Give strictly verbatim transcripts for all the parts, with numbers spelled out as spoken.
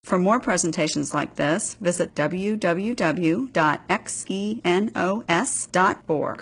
For more presentations like this, visit w w w dot xenos dot org.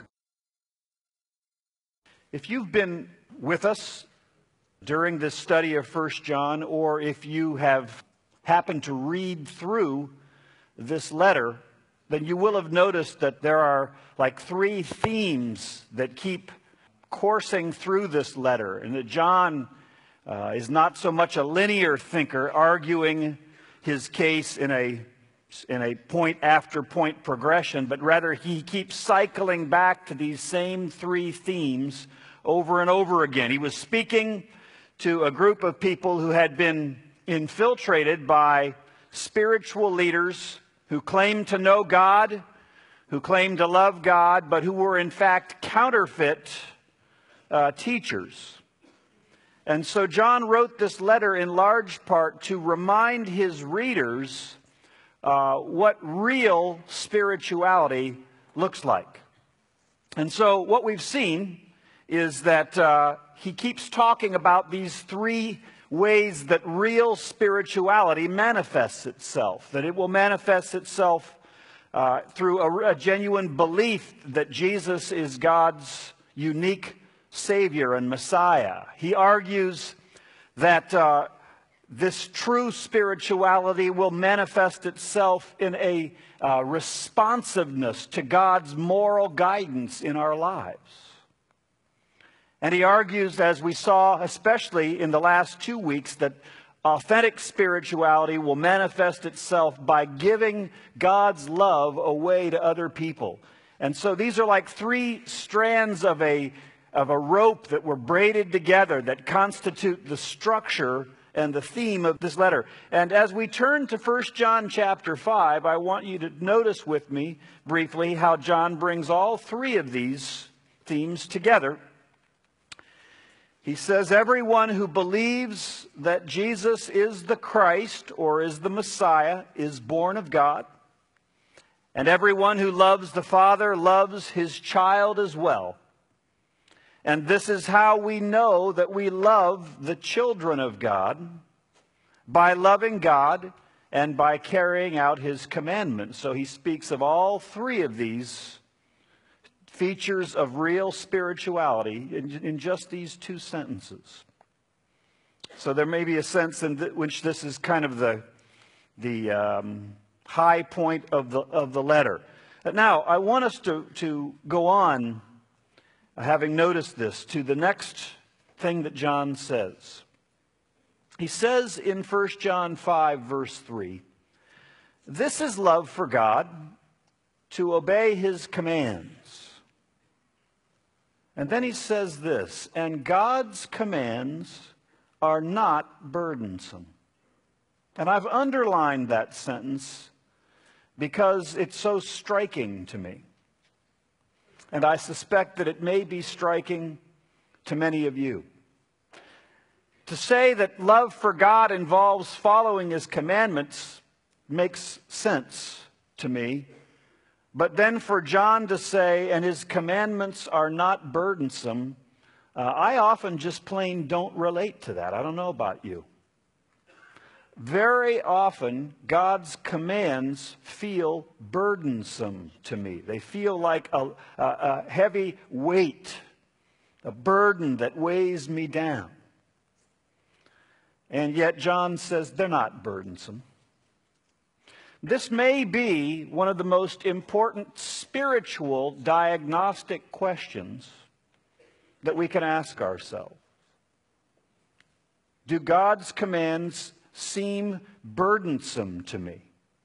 If you've been with us during this study of First John, or if you have happened to read through this letter, then you will have noticed that there are like three themes that keep coursing through this letter, and that John uh, is not so much a linear thinker arguing his case in a in a point after point progression, but rather he keeps cycling back to these same three themes over and over again. He was speaking to a group of people who had been infiltrated by spiritual leaders who claimed to know God, who claimed to love God, but who were in fact counterfeit uh, teachers. And so John wrote this letter in large part to remind his readers uh, what real spirituality looks like. And so what we've seen is that uh, he keeps talking about these three ways that real spirituality manifests itself, that it will manifest itself uh, through a, a genuine belief that Jesus is God's unique Savior and Messiah. He argues that uh, this true spirituality will manifest itself in a uh, responsiveness to God's moral guidance in our lives. And he argues, as we saw especially in the last two weeks, that authentic spirituality will manifest itself by giving God's love away to other people. And so these are like three strands of a of a rope that were braided together that constitute the structure and the theme of this letter. And as we turn to First John chapter five, I want you to notice with me briefly how John brings all three of these themes together. He says, everyone who believes that Jesus is the Christ or is the Messiah is born of God. And everyone who loves the Father loves his child as well. And this is how we know that we love the children of God, by loving God and by carrying out his commandments. So he speaks of all three of these features of real spirituality in, in just these two sentences. So there may be a sense in th- which this is kind of the, the um, high point of the, of the letter. But now, I want us to, to go on, having noticed this, to the next thing that John says. He says in First John five, verse three, this is love for God, to obey his commands. And then he says this, and God's commands are not burdensome. And I've underlined that sentence because it's so striking to me. And I suspect that it may be striking to many of you. To say that love for God involves following his commandments makes sense to me. But then for John to say, and his commandments are not burdensome, uh, I often just plain don't relate to that. I don't know about you. Very often, God's commands feel burdensome to me. They feel like a, a, a heavy weight, a burden that weighs me down. And yet John says they're not burdensome. This may be one of the most important spiritual diagnostic questions that we can ask ourselves. Do God's commands seem burdensome to me?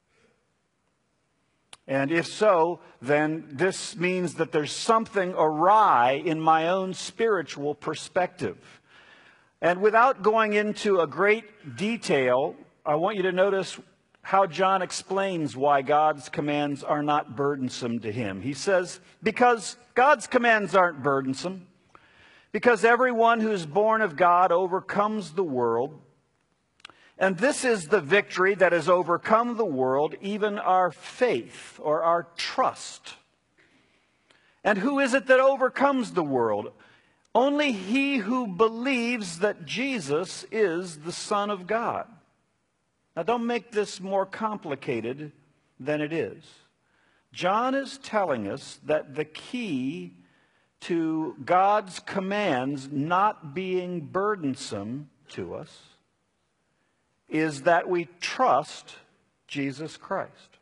And if so, then this means that there's something awry in my own spiritual perspective. And without going into a great detail, I want you to notice how John explains why God's commands are not burdensome to him. He says, because God's commands aren't burdensome, because everyone who's born of God overcomes the world. And this is the victory that has overcome the world, even our faith or our trust. And who is it that overcomes the world? Only he who believes that Jesus is the Son of God. Now, don't make this more complicated than it is. John is telling us that the key to God's commands not being burdensome to us is that we trust Jesus Christ.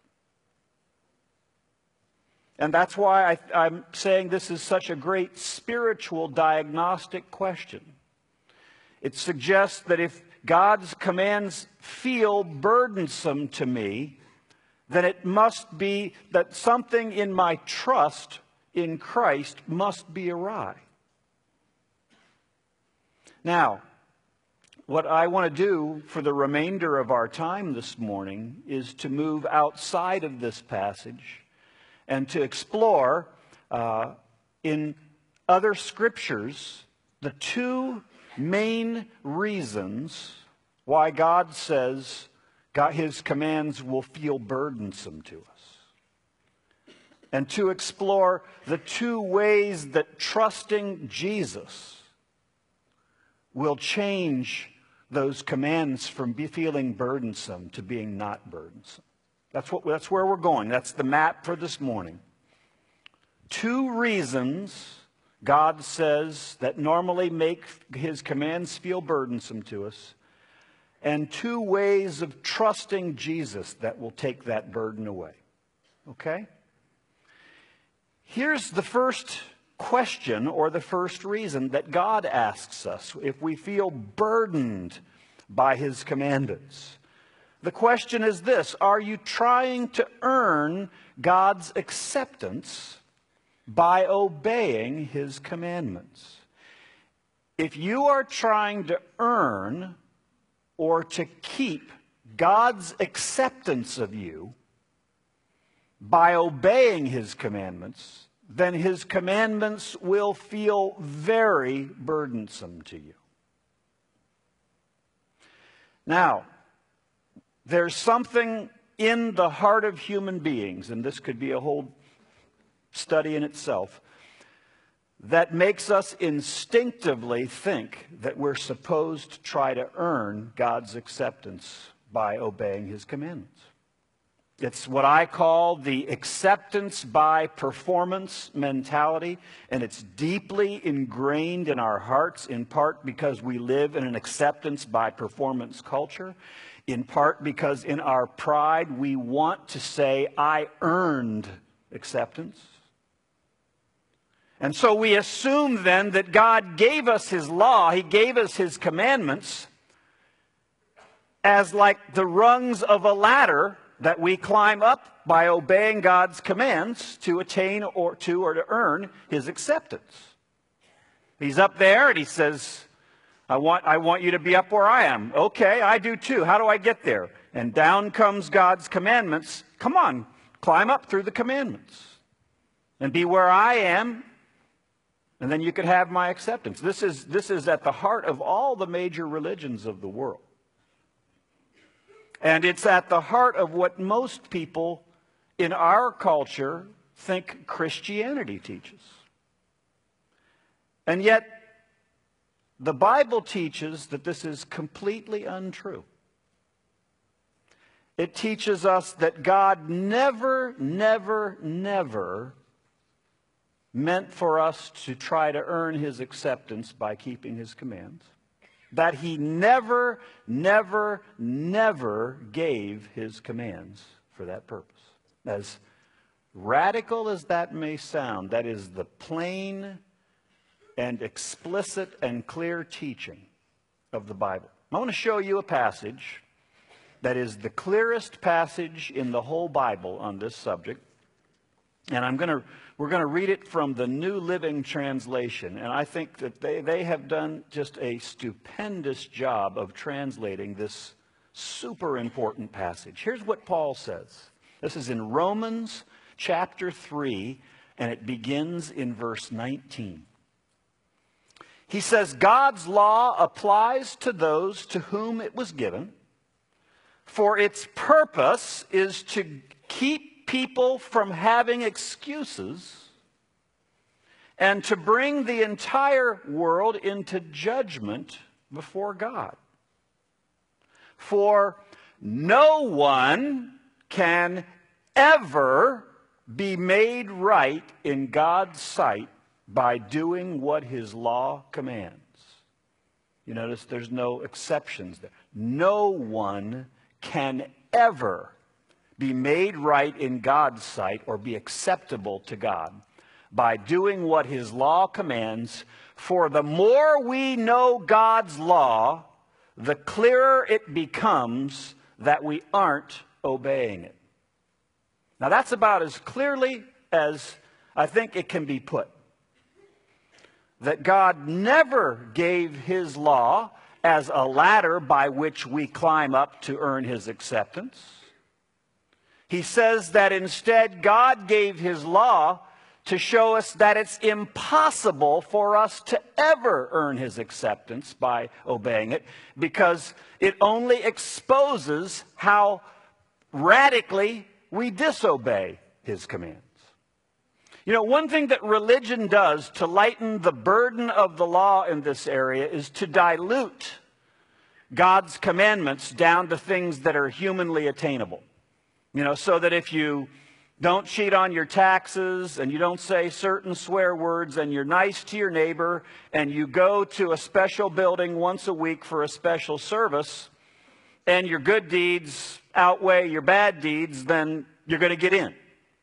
And that's why I, I'm saying this is such a great spiritual diagnostic question. It suggests that if God's commands feel burdensome to me, then it must be that something in my trust in Christ must be awry. Now, what I want to do for the remainder of our time this morning is to move outside of this passage and to explore uh, in other scriptures the two main reasons why God says God, His commands will feel burdensome to us. And to explore the two ways that trusting Jesus will change those commands from be feeling burdensome to being not burdensome. That's what, that's where we're going. That's the map for this morning. Two reasons God says that normally make His commands feel burdensome to us, and two ways of trusting Jesus that will take that burden away. Okay? Here's the first question, or the first reason that God asks us if we feel burdened by His commandments. The question is this: are you trying to earn God's acceptance by obeying His commandments? If you are trying to earn or to keep God's acceptance of you by obeying His commandments, then His commandments will feel very burdensome to you. Now, there's something in the heart of human beings, and this could be a whole study in itself, that makes us instinctively think that we're supposed to try to earn God's acceptance by obeying His commandments. It's what I call the acceptance by performance mentality, and it's deeply ingrained in our hearts, in part because we live in an acceptance by performance culture, in part because in our pride we want to say, I earned acceptance. And so we assume then that God gave us His law, He gave us His commandments as like the rungs of a ladder that we climb up by obeying God's commands to attain or to or to earn His acceptance. He's up there and He says, I want, I want you to be up where I am. Okay, I do too. How do I get there? And down comes God's commandments. Come on, climb up through the commandments and be where I am, and then you could have my acceptance. This is, this is at the heart of all the major religions of the world. And it's at the heart of what most people in our culture think Christianity teaches. And yet, the Bible teaches that this is completely untrue. It teaches us that God never, never, never meant for us to try to earn His acceptance by keeping His commands. That He never, never, never gave His commands for that purpose. As radical as that may sound, that is the plain and explicit and clear teaching of the Bible. I want to show you a passage that is the clearest passage in the whole Bible on this subject. And I'm going to, we're going to read it from the New Living Translation. And I think that they, they have done just a stupendous job of translating this super important passage. Here's what Paul says. This is in Romans chapter three, and it begins in verse nineteen. He says, God's law applies to those to whom it was given, for its purpose is to keep people from having excuses and to bring the entire world into judgment before God. For No one can ever be made right in God's sight by doing what his law commands. You notice there's no exceptions there. No one can ever be made right in God's sight or be acceptable to God by doing what his law commands. For the more we know God's law, the clearer it becomes that we aren't obeying it. Now that's about as clearly as I think it can be put. That God never gave his law as a ladder by which we climb up to earn his acceptance. He says that instead God gave his law to show us that it's impossible for us to ever earn his acceptance by obeying it, because it only exposes how radically we disobey his commands. You know, one thing that religion does to lighten the burden of the law in this area is to dilute God's commandments down to things that are humanly attainable. You know, so that if you don't cheat on your taxes, and you don't say certain swear words, and you're nice to your neighbor, and you go to a special building once a week for a special service, and your good deeds outweigh your bad deeds, then you're going to get in.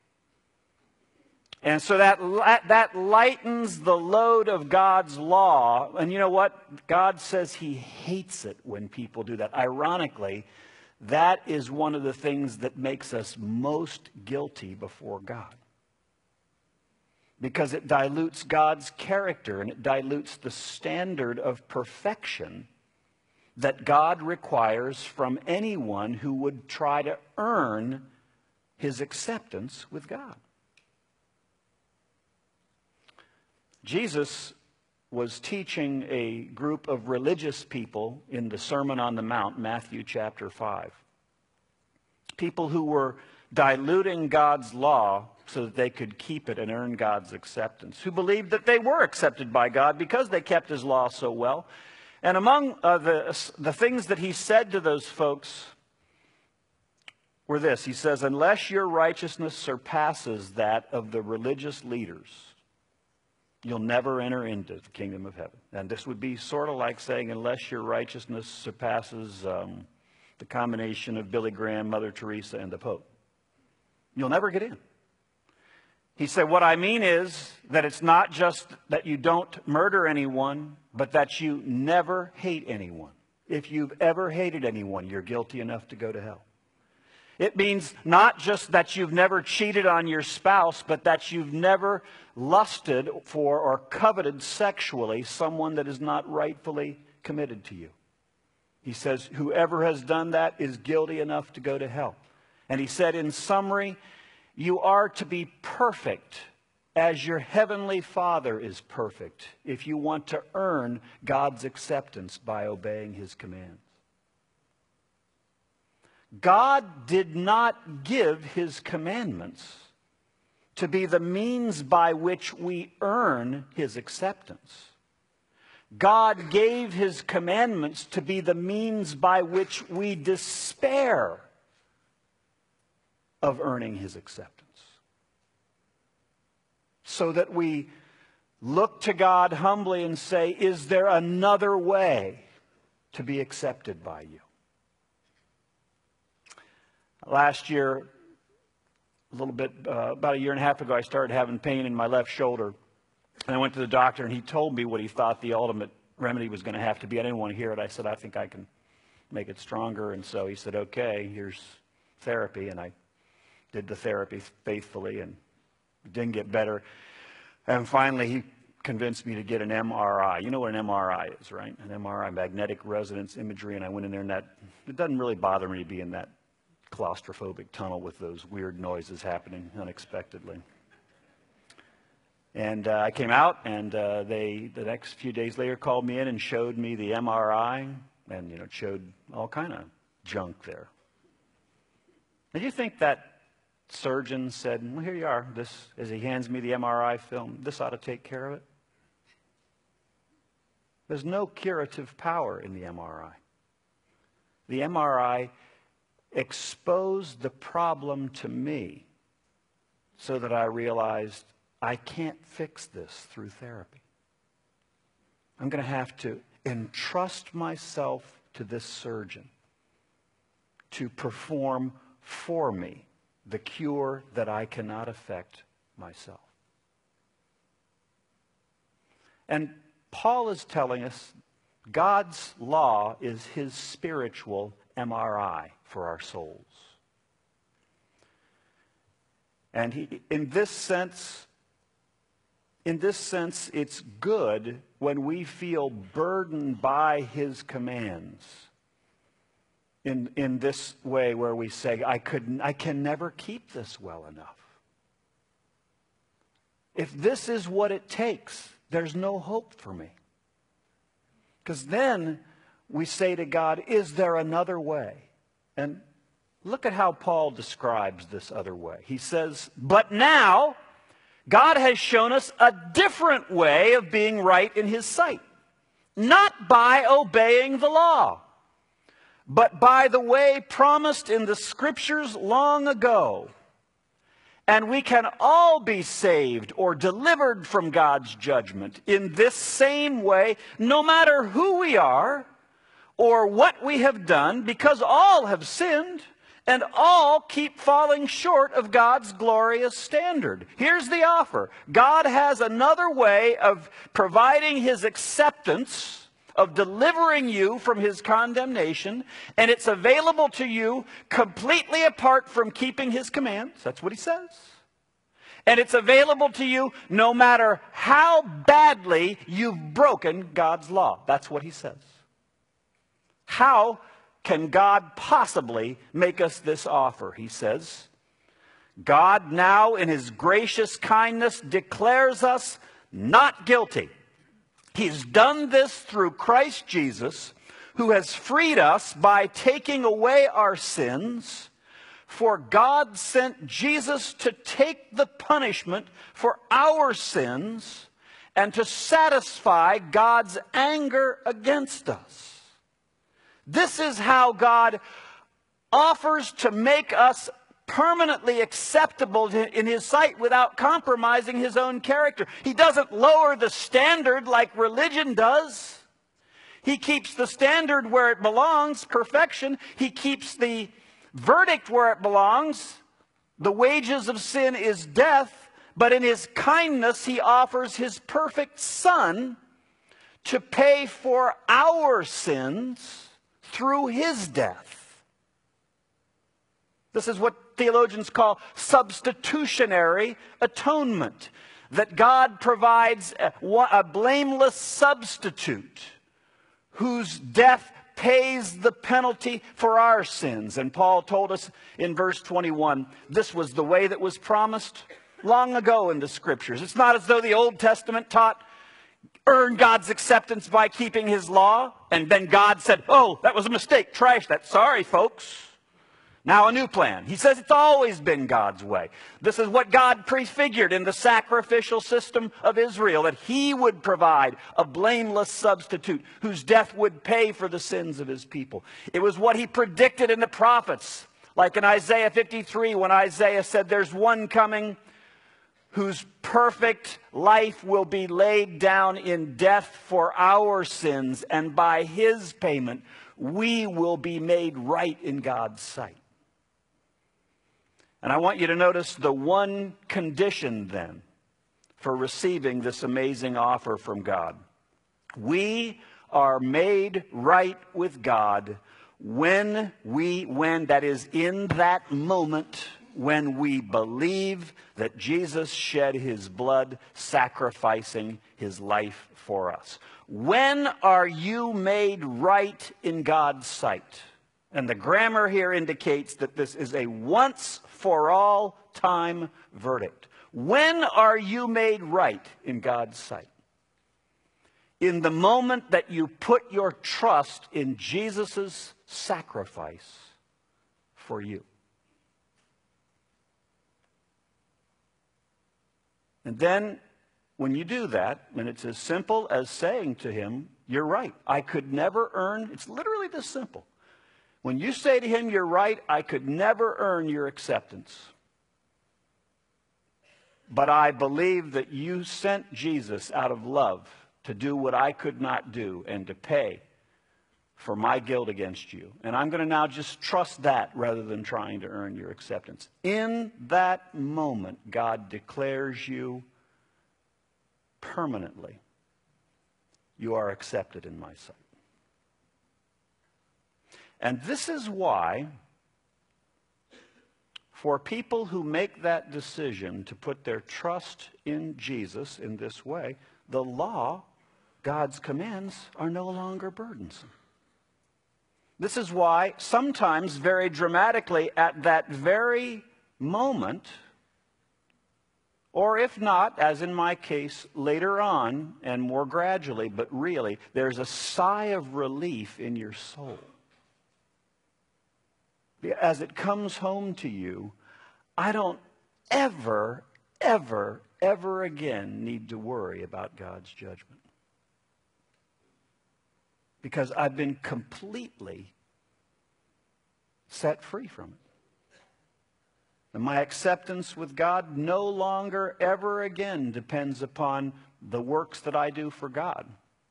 And so that, that lightens the load of God's law. And you know what? God says he hates it when people do that. Ironically, that is one of the things that makes us most guilty before God. Because it dilutes God's character, and it dilutes the standard of perfection that God requires from anyone who would try to earn his acceptance with God. Jesus was teaching a group of religious people in the Sermon on the Mount, Matthew chapter five. People who were diluting God's law so that they could keep it and earn God's acceptance, who believed that they were accepted by God because they kept his law so well. And among uh, the, the things that he said to those folks were this. He says, unless your righteousness surpasses that of the religious leaders, you'll never enter into the kingdom of heaven. And this would be sort of like saying, unless your righteousness surpasses um, the combination of Billy Graham, Mother Teresa, and the Pope, you'll never get in. He said, what I mean is that it's not just that you don't murder anyone, but that you never hate anyone. If you've ever hated anyone, you're guilty enough to go to hell. It means not just that you've never cheated on your spouse, but that you've never lusted for or coveted sexually someone that is not rightfully committed to you. He says, whoever has done that is guilty enough to go to hell. And he said, in summary, you are to be perfect as your heavenly Father is perfect if you want to earn God's acceptance by obeying his commands. God did not give his commandments to be the means by which we earn his acceptance. God gave his commandments to be the means by which we despair of earning his acceptance. So that we look to God humbly and say, is there another way to be accepted by you? Last year, a little bit, uh, about a year and a half ago, I started having pain in my left shoulder. And I went to the doctor, and he told me what he thought the ultimate remedy was going to have to be. I didn't want to hear it. I said, I think I can make it stronger. And so he said, okay, here's therapy. And I did the therapy faithfully, and it didn't get better. And finally, he convinced me to get an M R I. You know what an M R I is, right? An M R I, magnetic resonance imagery. And I went in there, and that, it doesn't really bother me to be in that claustrophobic tunnel with those weird noises happening unexpectedly. And uh, I came out, and uh, they, the next few days later, called me in and showed me the M R I, and, you know, it showed all kind of junk there. And you think that surgeon said, well, here you are, this, as he hands me the M R I film, this ought to take care of it? There's no curative power in the M R I. The M R I exposed the problem to me so that I realized I can't fix this through therapy. I'm going to have to entrust myself to this surgeon to perform for me the cure that I cannot effect myself. And Paul is telling us God's law is his spiritual M R I for our souls. And he, in this sense, in this sense, it's good when we feel burdened by his commands. In, in this way where we say, I, could, I can never keep this well enough. If this is what it takes, there's no hope for me. Because then we say to God, is there another way? And look at how Paul describes this other way. He says, but now God has shown us a different way of being right in his sight. Not by obeying the law, but by the way promised in the Scriptures long ago. And we can all be saved or delivered from God's judgment in this same way, no matter who we are or what we have done, because all have sinned and all keep falling short of God's glorious standard. Here's the offer. God has another way of providing his acceptance, of delivering you from his condemnation, and it's available to you completely apart from keeping his commands. That's what he says. And it's available to you no matter how badly you've broken God's law. That's what he says. How can God possibly make us this offer? He says, God now in his gracious kindness declares us not guilty. He's done this through Christ Jesus, who has freed us by taking away our sins. For God sent Jesus to take the punishment for our sins and to satisfy God's anger against us. This is how God offers to make us permanently acceptable in his sight without compromising his own character. He doesn't lower the standard like religion does. He keeps the standard where it belongs, perfection. He keeps the verdict where it belongs. The wages of sin is death, but in his kindness he offers his perfect Son to pay for our sins through his death. This is what theologians call substitutionary atonement, that God provides a, a blameless substitute whose death pays the penalty for our sins. And Paul told us in verse twenty-one, this was the way that was promised long ago in the Scriptures. It's not as though the Old Testament taught earn God's acceptance by keeping his law, and then God said, oh, that was a mistake, trash that, sorry folks. Now a new plan. He says it's always been God's way. This is what God prefigured in the sacrificial system of Israel, that he would provide a blameless substitute whose death would pay for the sins of his people. It was what he predicted in the prophets, like in Isaiah fifty-three, when Isaiah said there's one coming whose perfect life will be laid down in death for our sins, and by his payment we will be made right in God's sight. And I want you to notice the one condition then for receiving this amazing offer from God. We are made right with God when we, when that is in that moment, when we believe that Jesus shed his blood, sacrificing his life for us. When are you made right in God's sight? And the grammar here indicates that this is a once-for-all time verdict. When are you made right in God's sight? In the moment that you put your trust in Jesus' sacrifice for you. And then, when you do that, and it's as simple as saying to him, you're right, I could never earn, it's literally this simple. When you say to him, you're right, I could never earn your acceptance. But I believe that you sent Jesus out of love to do what I could not do and to pay for my guilt against you. And I'm going to now just trust that rather than trying to earn your acceptance. In that moment, God declares you permanently. You are accepted in my sight. And this is why, for people who make that decision to put their trust in Jesus in this way, the law, God's commands, are no longer burdensome. This is why sometimes very dramatically at that very moment, or if not, as in my case, later on and more gradually, but really, there's a sigh of relief in your soul. As it comes home to you, I don't ever, ever, ever again need to worry about God's judgment. Because I've been completely set free from it. And my acceptance with God no longer ever again depends upon the works that I do for God.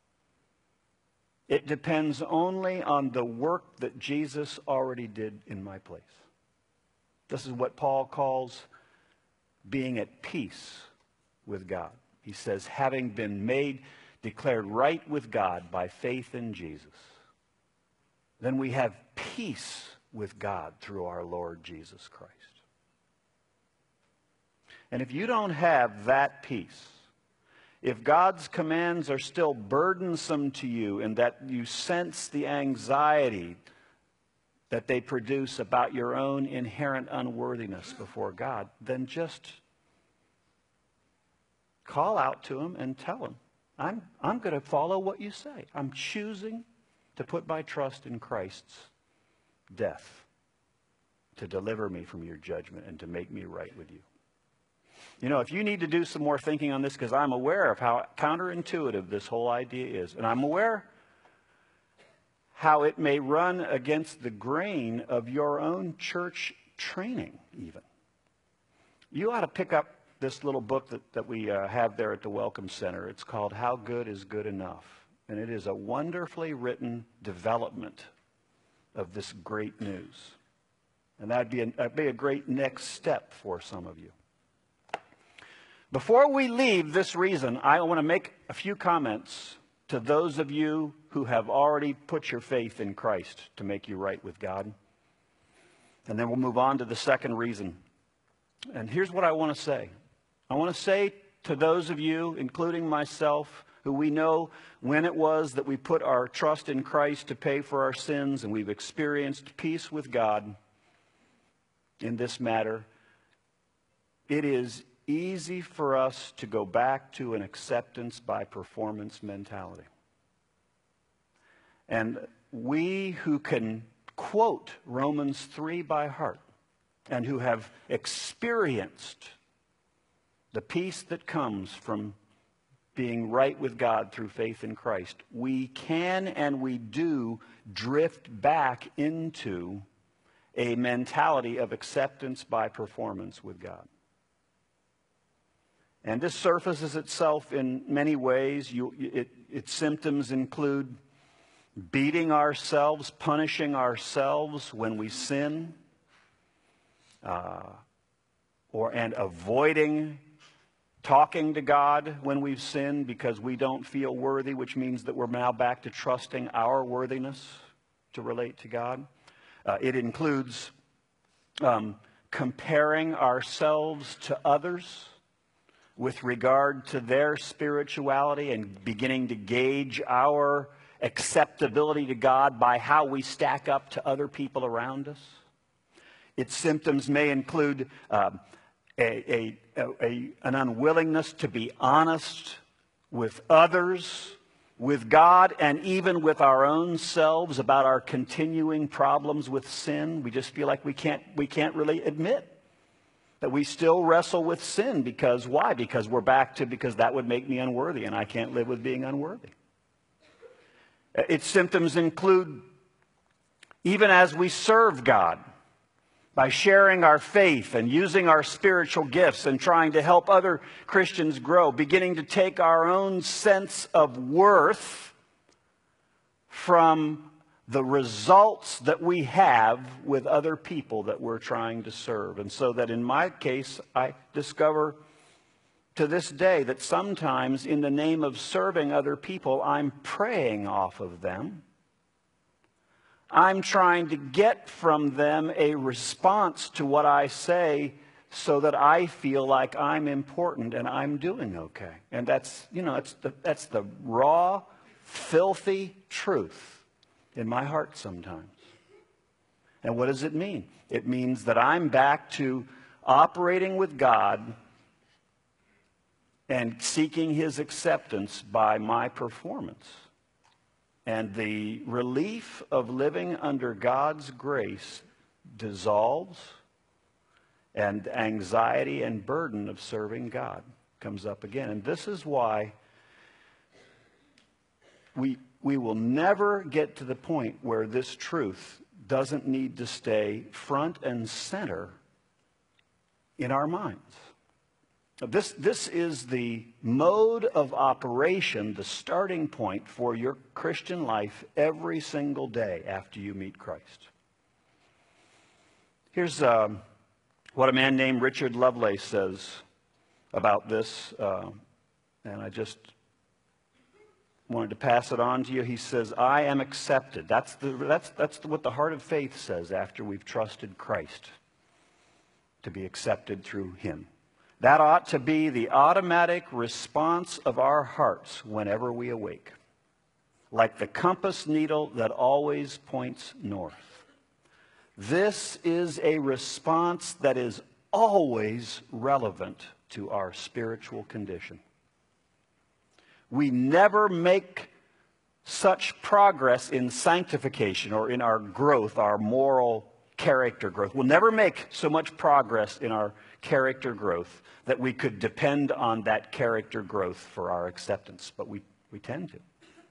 It depends only on the work that Jesus already did in my place. This is what Paul calls being at peace with God. He says, having been made, declared right with God by faith in Jesus, then we have peace with God through our Lord Jesus Christ. And if you don't have that peace, if God's commands are still burdensome to you and that you sense the anxiety that they produce about your own inherent unworthiness before God, then just call out to him and tell him, I'm, I'm going to follow what you say. I'm choosing to put my trust in Christ's death to deliver me from your judgment and to make me right with you. You know, if you need to do some more thinking on this, because I'm aware of how counterintuitive this whole idea is, and I'm aware how it may run against the grain of your own church training even. You ought to pick up this little book that, that we uh, have there at the Welcome Center. It's called How Good is Good Enough. And it is a wonderfully written development of this great news. And that'd be, a, that'd be a great next step for some of you. Before we leave this reason, I want to make a few comments to those of you who have already put your faith in Christ to make you right with God. And then we'll move on to the second reason. And here's what I want to say. I want to say to those of you, including myself, who we know when it was that we put our trust in Christ to pay for our sins and we've experienced peace with God in this matter, it is easy for us to go back to an acceptance by performance mentality. And we who can quote Romans three by heart and who have experienced the peace that comes from being right with God through faith in Christ, we can and we do drift back into a mentality of acceptance by performance with God. And this surfaces itself in many ways. You, it, its symptoms include beating ourselves, punishing ourselves when we sin, uh, or and avoiding talking to God when we've sinned because we don't feel worthy, which means that we're now back to trusting our worthiness to relate to God. Uh, it includes um, comparing ourselves to others with regard to their spirituality and beginning to gauge our acceptability to God by how we stack up to other people around us. Its symptoms may include uh, a, a, a, an unwillingness to be honest with others, with God, and even with our own selves about our continuing problems with sin. We just feel like we can't, we can't really admit that we still wrestle with sin. Because why? Because we're back to, because that would make me unworthy, and I can't live with being unworthy. Its symptoms include even as we serve God, by sharing our faith and using our spiritual gifts and trying to help other Christians grow, beginning to take our own sense of worth from the results that we have with other people that we're trying to serve. And so that in my case, I discover to this day that sometimes in the name of serving other people, I'm preying off of them. I'm trying to get from them a response to what I say so that I feel like I'm important and I'm doing okay. And that's, you know, it's the, that's the raw, filthy truth in my heart sometimes. And what does it mean? It means that I'm back to operating with God and seeking His acceptance by my performance. And the relief of living under God's grace dissolves, and anxiety and burden of serving God comes up again. And this is why we, we will never get to the point where this truth doesn't need to stay front and center in our minds. This, this is the mode of operation, the starting point for your Christian life every single day after you meet Christ. Here's um, what a man named Richard Lovelace says about this, uh, and I just wanted to pass it on to you. He says, I am accepted. That's, the, that's, that's what the heart of faith says after we've trusted Christ, to be accepted through Him. That ought to be the automatic response of our hearts whenever we awake, like the compass needle that always points north. This is a response that is always relevant to our spiritual condition. We never make such progress in sanctification or in our growth, our moral character growth. We'll never make so much progress in our character growth that we could depend on that character growth for our acceptance, but we, we tend to.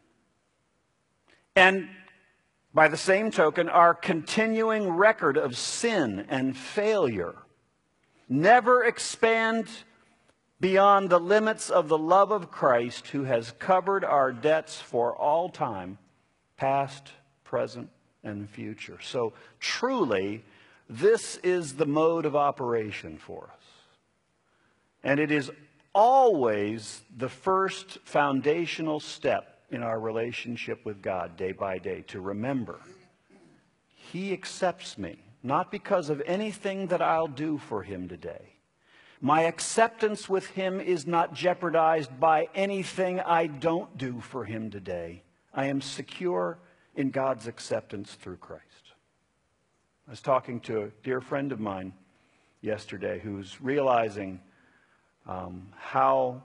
And by the same token, our continuing record of sin and failure never expand beyond the limits of the love of Christ, who has covered our debts for all time, past, present, and future. So truly, this is the mode of operation for us. And it is always the first foundational step in our relationship with God day by day, to remember He accepts me, not because of anything that I'll do for Him today. My acceptance with Him is not jeopardized by anything I don't do for Him today. I am secure in God's acceptance through Christ. I was talking to a dear friend of mine yesterday who's realizing um, how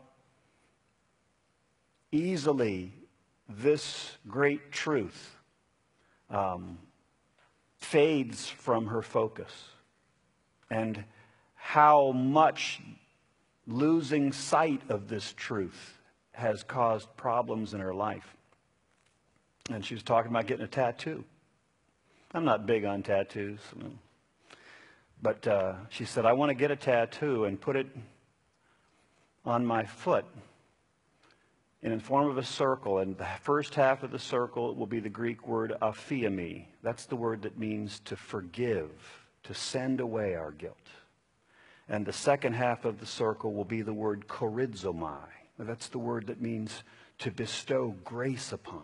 easily this great truth um, fades from her focus, and how much losing sight of this truth has caused problems in her life. And she was talking about getting a tattoo. I'm not big on tattoos. But uh, she said, I want to get a tattoo and put it on my foot in the form of a circle. And the first half of the circle will be the Greek word aphiemi. That's the word that means to forgive, to send away our guilt. And the second half of the circle will be the word chorizomai. That's the word that means to bestow grace upon.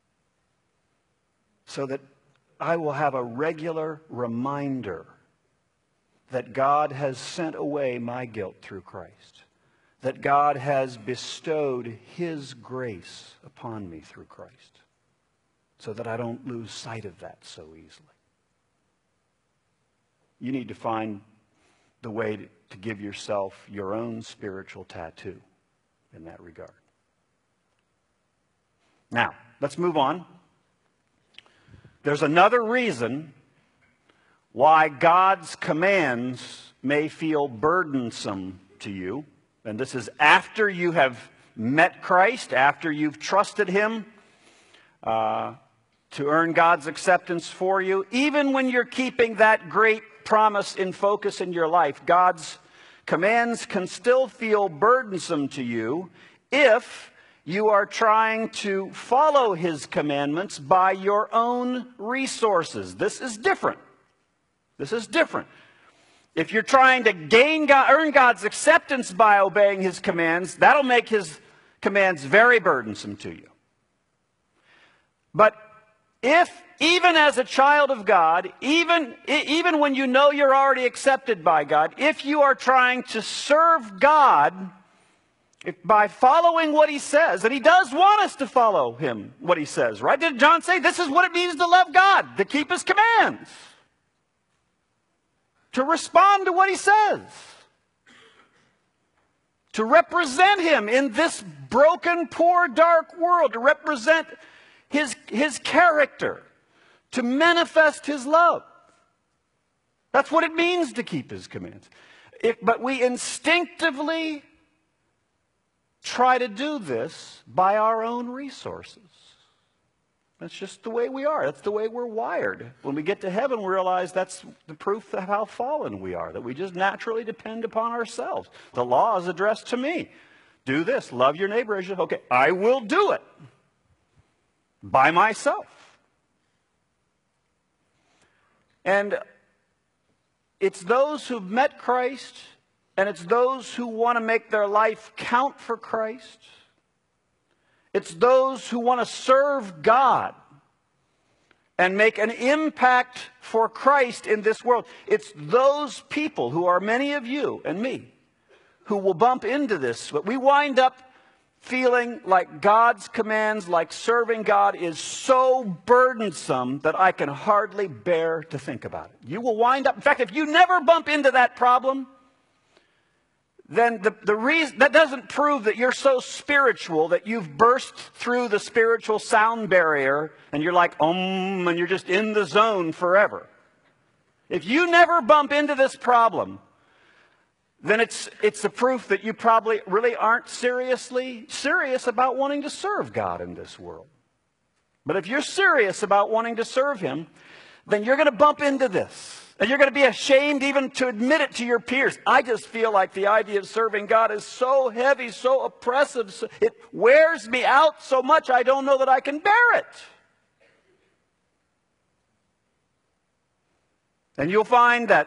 So that I will have a regular reminder that God has sent away my guilt through Christ, that God has bestowed His grace upon me through Christ, so that I don't lose sight of that so easily. You need to find the way to, to give yourself your own spiritual tattoo in that regard. Now, let's move on. There's another reason why God's commands may feel burdensome to you. And this is after you have met Christ, after you've trusted Him uh, to earn God's acceptance for you. Even when you're keeping that great promise in focus in your life, God's commands can still feel burdensome to you if you are trying to follow his commandments by your own resources. This is different. This is different. If you're trying to gain God, earn God's acceptance by obeying his commands, that'll make his commands very burdensome to you. But if, even as a child of God, even, even when you know you're already accepted by God, if you are trying to serve God if by following what he says, and he does want us to follow him, what he says, right? Did John say this is what it means to love God, to keep his commands, to respond to what he says, to represent him in this broken, poor, dark world, to represent his, his character, to manifest his love. That's what it means to keep his commands. If, but we instinctively try to do this by our own resources. That's just the way we are. That's the way we're wired. When we get to heaven, we realize that's the proof of how fallen we are, that we just naturally depend upon ourselves. The law is addressed to me. Do this. Love your neighbor as you... Okay, I will do it by myself. And it's those who've met Christ, and it's those who want to make their life count for Christ. It's those who want to serve God and make an impact for Christ in this world. It's those people, who are many of you and me, who will bump into this. But we wind up feeling like God's commands, like serving God, is so burdensome that I can hardly bear to think about it. You will wind up, in fact, if you never bump into that problem, then the, the reason, that doesn't prove that you're so spiritual that you've burst through the spiritual sound barrier and you're like, um, and you're just in the zone forever. If you never bump into this problem, then it's, it's a proof that you probably really aren't seriously serious about wanting to serve God in this world. But if you're serious about wanting to serve him, then you're going to bump into this. And you're going to be ashamed even to admit it to your peers. I just feel like the idea of serving God is so heavy, so oppressive. So it wears me out so much I don't know that I can bear it. And you'll find that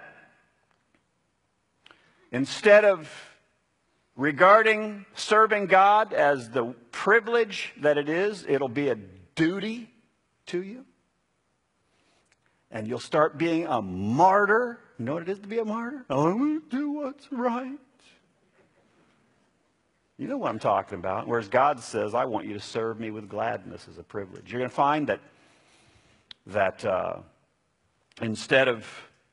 instead of regarding serving God as the privilege that it is, it'll be a duty to you. And you'll start being a martyr. You know what it is to be a martyr? I want to do what's right. You know what I'm talking about. Whereas God says, I want you to serve me with gladness as a privilege. You're going to find that, that uh, instead of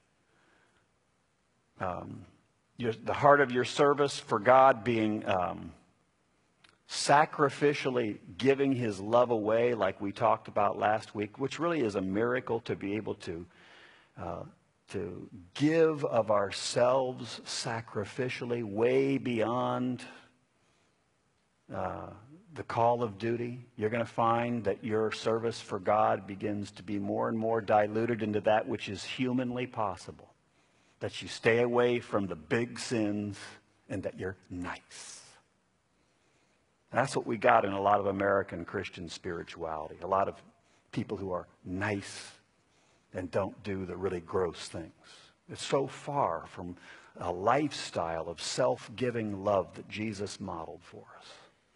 um, your, the heart of your service for God being um, sacrificially giving his love away, like we talked about last week, which really is a miracle to be able to uh, to give of ourselves sacrificially, way beyond uh, the call of duty. You're going to find that your service for God begins to be more and more diluted into that which is humanly possible. That you stay away from the big sins and that you're nice. That's what we got in a lot of American Christian spirituality. A lot of people who are nice and don't do the really gross things. It's so far from a lifestyle of self-giving love that Jesus modeled for us.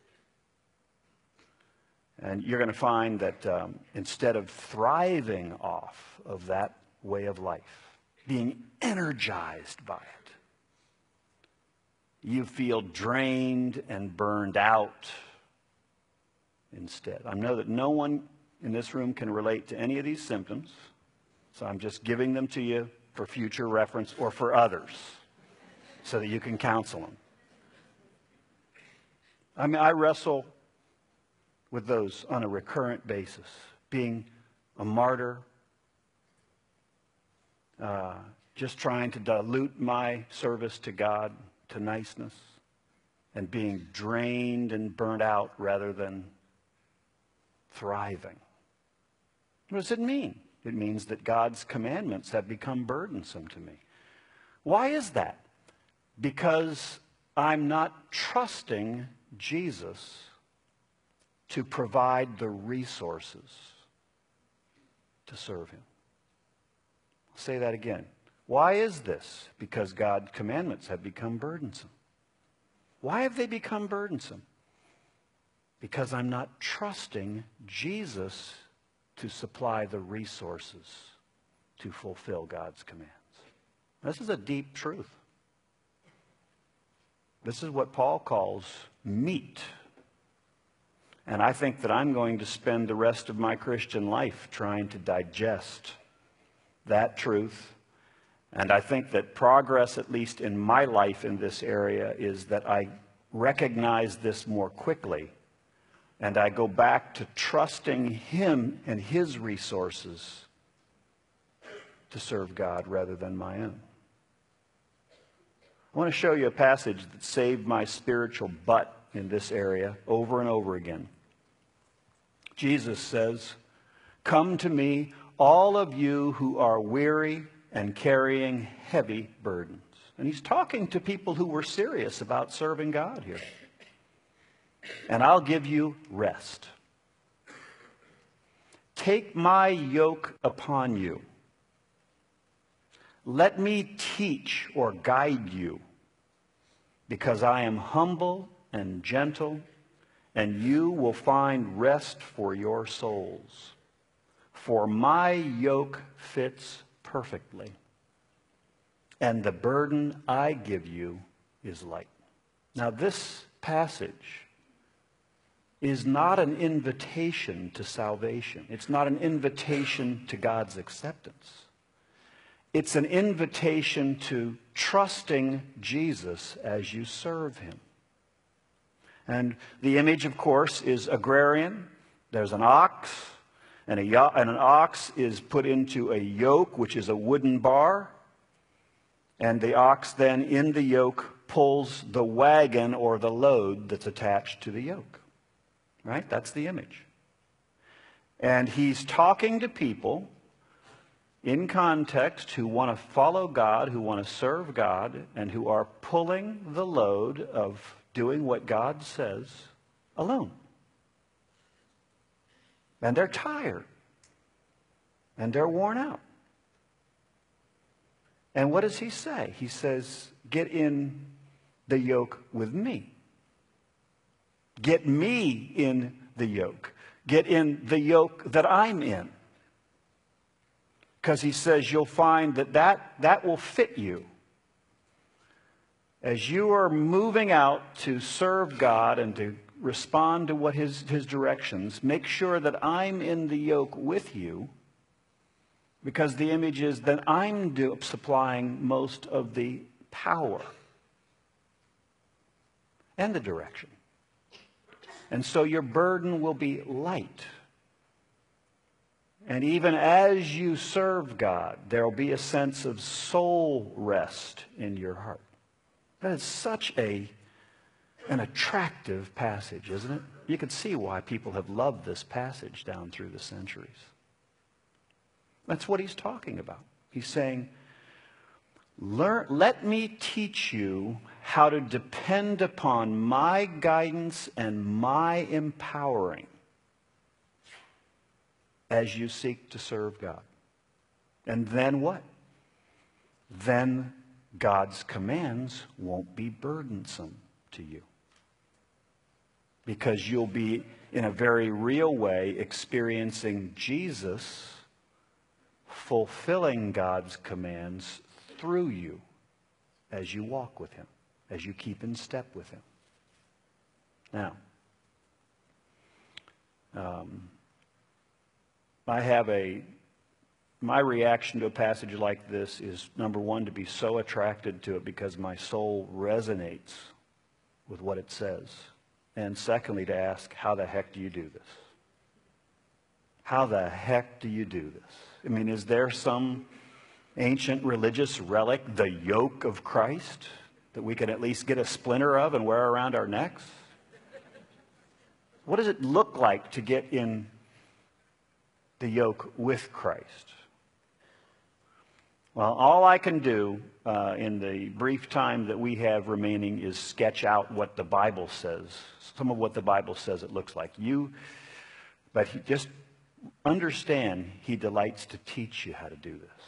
And you're going to find that um, instead of thriving off of that way of life, being energized by it, you feel drained and burned out instead. I know that no one in this room can relate to any of these symptoms, so I'm just giving them to you for future reference or for others so that you can counsel them. I mean, I wrestle with those on a recurrent basis, being a martyr, uh, just trying to dilute my service to God to niceness, and being drained and burnt out rather than thriving. What does it mean? It means that God's commandments have become burdensome to me. Why is that? Because I'm not trusting Jesus to provide the resources to serve him. I'll say that again. Why is this? Because God's commandments have become burdensome. Why have they become burdensome? Because I'm not trusting Jesus to supply the resources to fulfill God's commands. This is a deep truth. This is what Paul calls meat. And I think that I'm going to spend the rest of my Christian life trying to digest that truth. And I think that progress, at least in my life in this area, is that I recognize this more quickly. And I go back to trusting him and his resources to serve God rather than my own. I want to show you a passage that saved my spiritual butt in this area over and over again. Jesus says, "Come to me, all of you who are weary and carrying heavy burdens." And he's talking to people who were serious about serving God here. "And I'll give you rest. Take my yoke upon you. Let me teach or guide you, because I am humble and gentle, and you will find rest for your souls. For my yoke fits perfectly, and the burden I give you is light." Now, this passage is not an invitation to salvation. It's not an invitation to God's acceptance. It's an invitation to trusting Jesus as you serve him. And the image, of course, is agrarian. There's an ox, and, a yo- and an ox is put into a yoke, which is a wooden bar. And the ox then, in the yoke, pulls the wagon or the load that's attached to the yoke. Right? That's the image. And he's talking to people in context who want to follow God, who want to serve God, and who are pulling the load of doing what God says alone. And they're tired. And they're worn out. And what does he say? He says, "Get in the yoke with me. Get me in the yoke. Get in the yoke that I'm in." Because he says you'll find that, that that will fit you. As you are moving out to serve God and to respond to what his, his directions, make sure that I'm in the yoke with you, because the image is that I'm do, supplying most of the power and the direction. And so your burden will be light. And even as you serve God, there will be a sense of soul rest in your heart. That is such a, an attractive passage, isn't it? You can see why people have loved this passage down through the centuries. That's what he's talking about. He's saying, Learn, let me teach you how to depend upon my guidance and my empowering as you seek to serve God. And then what? Then God's commands won't be burdensome to you. Because you'll be, in a very real way, experiencing Jesus fulfilling God's commands through you as you walk with him, as you keep in step with him. Now, um, I have a, my reaction to a passage like this is, number one, to be so attracted to it because my soul resonates with what it says. And secondly, to ask, how the heck do you do this? How the heck do you do this? I mean, is there some ancient religious relic, the yoke of Christ, that we can at least get a splinter of and wear around our necks? What does it look like to get in the yoke with Christ? Well, all I can do uh, in the brief time that we have remaining is sketch out what the Bible says, some of what the Bible says it looks like. You, but he, just understand, he delights to teach you how to do this.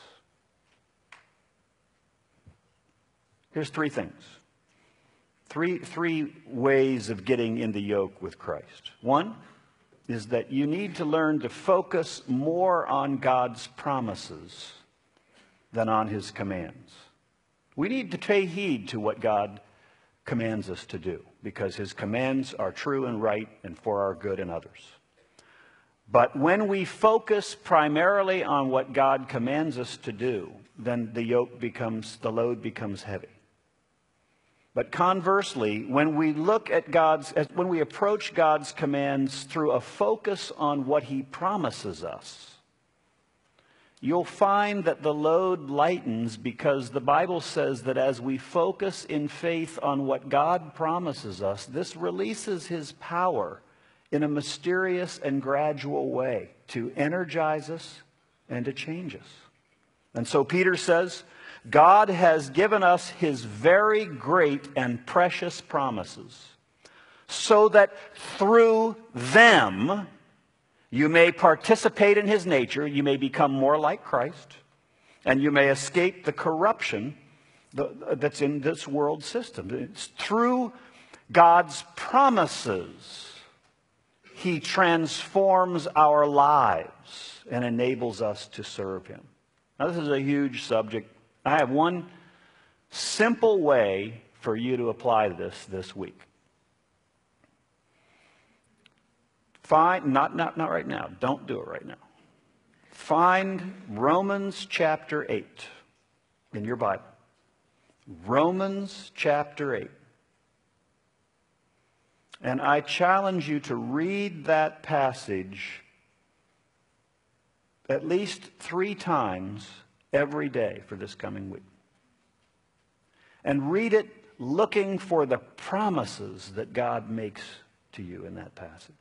Here's three things. Three, three ways of getting in the yoke with Christ. One is that you need to learn to focus more on God's promises than on his commands. We need to pay heed to what God commands us to do, because his commands are true and right and for our good and others. But when we focus primarily on what God commands us to do, then the yoke becomes, the load becomes heavy. But conversely, when we look at God's, when we approach God's commands through a focus on what he promises us, you'll find that the load lightens, because the Bible says that as we focus in faith on what God promises us, this releases his power in a mysterious and gradual way to energize us and to change us. And so Peter says, God has given us his very great and precious promises, so that through them you may participate in his nature, you may become more like Christ, and you may escape the corruption that's in this world system. It's through God's promises, he transforms our lives and enables us to serve him. Now, this is a huge subject. I have one simple way for you to apply this this week. Find, not, not, not right now. Don't do it right now. Find Romans chapter eight in your Bible. Romans chapter eight. And I challenge you to read that passage at least three times every day for this coming week. And read it looking for the promises that God makes to you in that passage.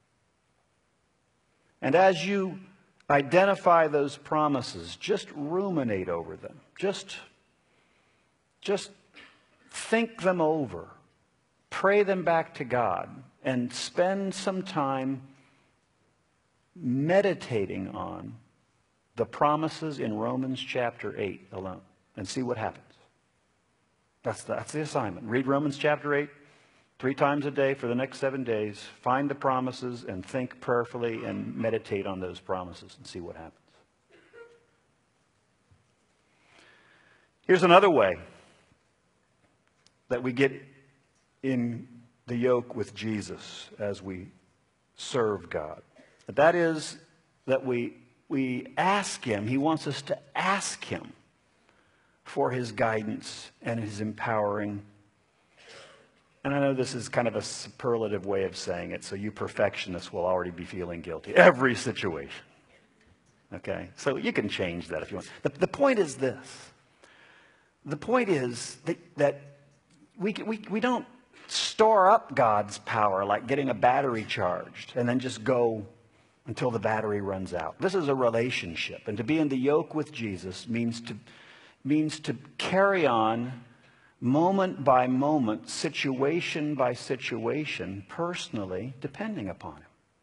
And as you identify those promises, just ruminate over them. Just, just think them over. Pray them back to God. And spend some time meditating on the promises in Romans chapter eight alone. And see what happens. That's the, that's the assignment. Read Romans chapter eight. Three times a day for the next seven days, find the promises and think prayerfully and meditate on those promises and see what happens. Here's another way that we get in the yoke with Jesus as we serve God. That is that we, we ask him, he wants us to ask him for his guidance and his empowering. And I know this is kind of a superlative way of saying it, so you perfectionists will already be feeling guilty. Every situation. Okay? So you can change that if you want. The, the point is this. The point is that, that we, we, we don't store up God's power like getting a battery charged and then just go until the battery runs out. This is a relationship. And to be in the yoke with Jesus means to, means to carry on moment by moment, situation by situation, personally depending upon him.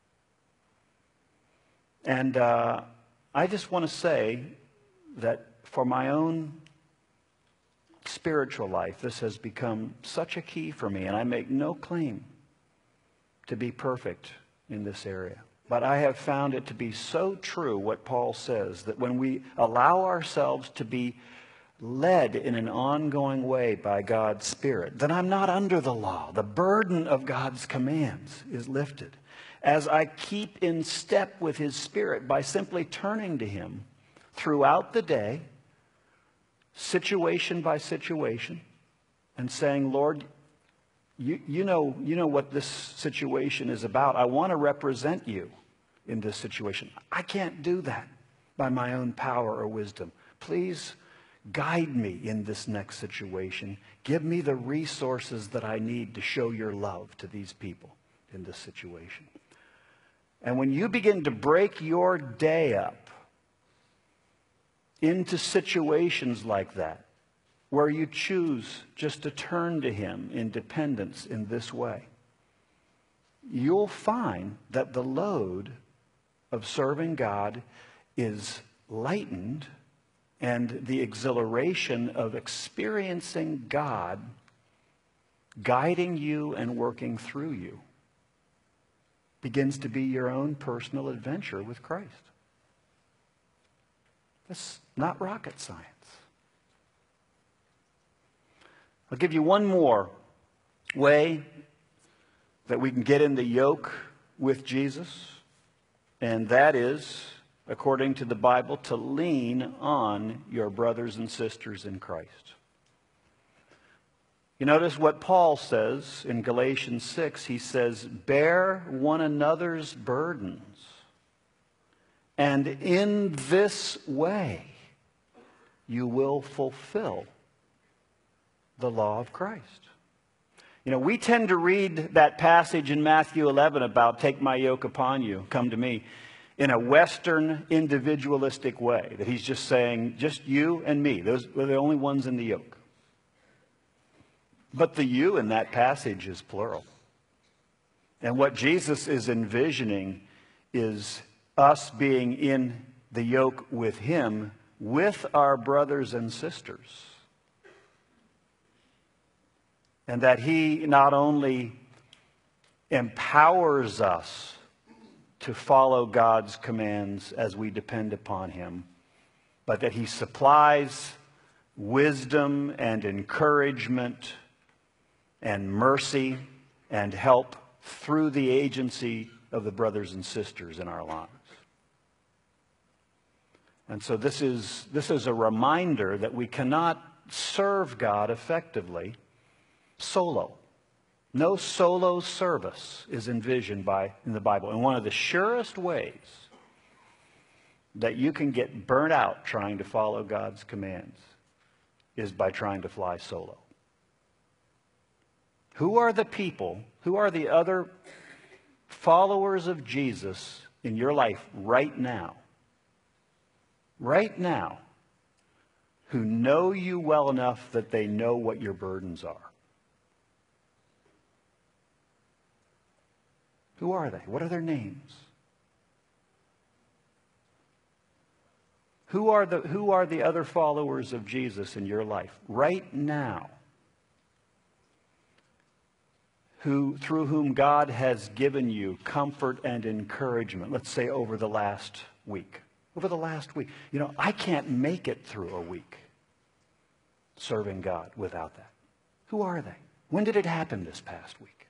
And uh, I just want to say that for my own spiritual life, this has become such a key for me, and I make no claim to be perfect in this area. But I have found it to be so true what Paul says, that when we allow ourselves to be led in an ongoing way by God's Spirit, then I'm not under the law. The burden of God's commands is lifted as I keep in step with his Spirit by simply turning to him throughout the day, situation by situation, and saying, Lord, you, you know, you know what this situation is about. I want to represent you in this situation. I can't do that by my own power or wisdom. Please guide me in this next situation. Give me the resources that I need to show your love to these people in this situation. And when you begin to break your day up into situations like that, where you choose just to turn to him in dependence in this way, you'll find that the load of serving God is lightened, and the exhilaration of experiencing God guiding you and working through you begins to be your own personal adventure with Christ. That's not rocket science. I'll give you one more way that we can get in the yoke with Jesus, and that is, according to the Bible, to lean on your brothers and sisters in Christ. You notice what Paul says in Galatians six. He says, bear one another's burdens, and in this way you will fulfill the law of Christ. You know, we tend to read that passage in Matthew eleven about take my yoke upon you, come to me, in a Western individualistic way, that he's just saying, just you and me. Those are the only ones in the yoke. But the you in that passage is plural. And what Jesus is envisioning is us being in the yoke with him, with our brothers and sisters. And that he not only empowers us to follow God's commands as we depend upon him, but that he supplies wisdom and encouragement and mercy and help through the agency of the brothers and sisters in our lives. And so this is, this is a reminder that we cannot serve God effectively solo. No solo service is envisioned by in the Bible. And one of the surest ways that you can get burnt out trying to follow God's commands is by trying to fly solo. Who are the people, who are the other followers of Jesus in your life right now? Right now, who know you well enough that they know what your burdens are? Who are they? What are their names? Who are the, who are the other followers of Jesus in your life right now, who, through whom God has given you comfort and encouragement, let's say over the last week? Over the last week. You know, I can't make it through a week serving God without that. Who are they? When did it happen this past week?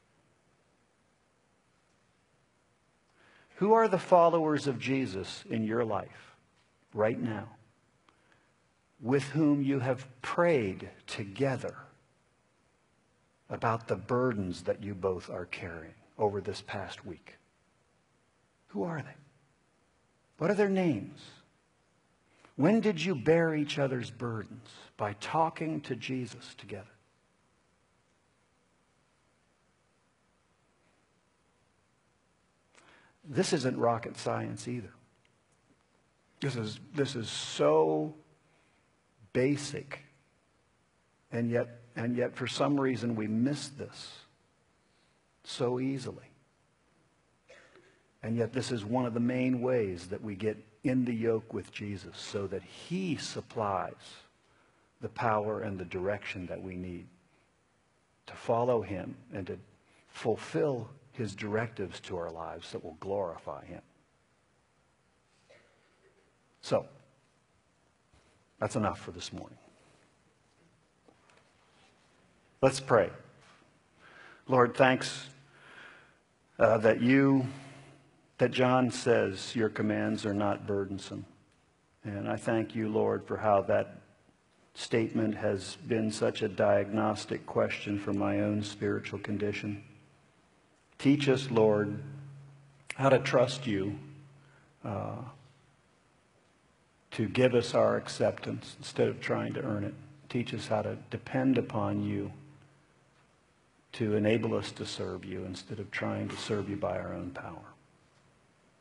Who are the followers of Jesus in your life right now, with whom you have prayed together about the burdens that you both are carrying over this past week? Who are they? What are their names? When did you bear each other's burdens? By talking to Jesus together. This isn't rocket science either. This is, this is so basic, and yet, and yet for some reason we miss this so easily. And yet this is one of the main ways that we get in the yoke with Jesus, so that he supplies the power and the direction that we need to follow him and to fulfill his directives to our lives that will glorify him. So, that's enough for this morning. Let's pray. Lord, thanks uh, that you, that John says your commands are not burdensome. And I thank you, Lord, for how that statement has been such a diagnostic question for my own spiritual condition. Teach us, Lord, how to trust you, uh, to give us our acceptance instead of trying to earn it. Teach us how to depend upon you to enable us to serve you instead of trying to serve you by our own power.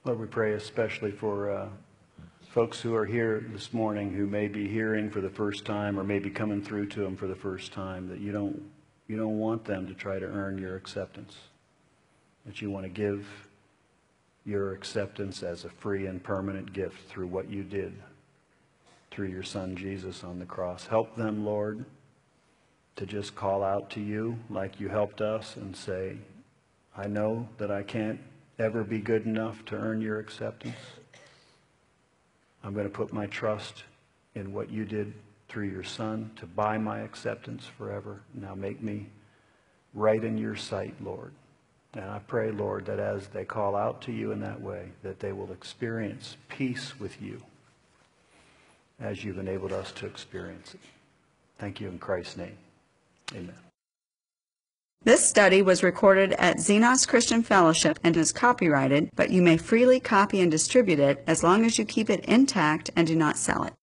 Lord, we pray especially for uh, folks who are here this morning who may be hearing for the first time or may be coming through to them for the first time, that you don't, you don't want them to try to earn your acceptance, that you want to give your acceptance as a free and permanent gift through what you did through your Son Jesus on the cross. Help them, Lord, to just call out to you like you helped us and say, I know that I can't ever be good enough to earn your acceptance. I'm going to put my trust in what you did through your Son to buy my acceptance forever. Now make me right in your sight, Lord. And I pray, Lord, that as they call out to you in that way, that they will experience peace with you as you've enabled us to experience it. Thank you in Christ's name. Amen. This study was recorded at Xenos Christian Fellowship and is copyrighted, but you may freely copy and distribute it as long as you keep it intact and do not sell it.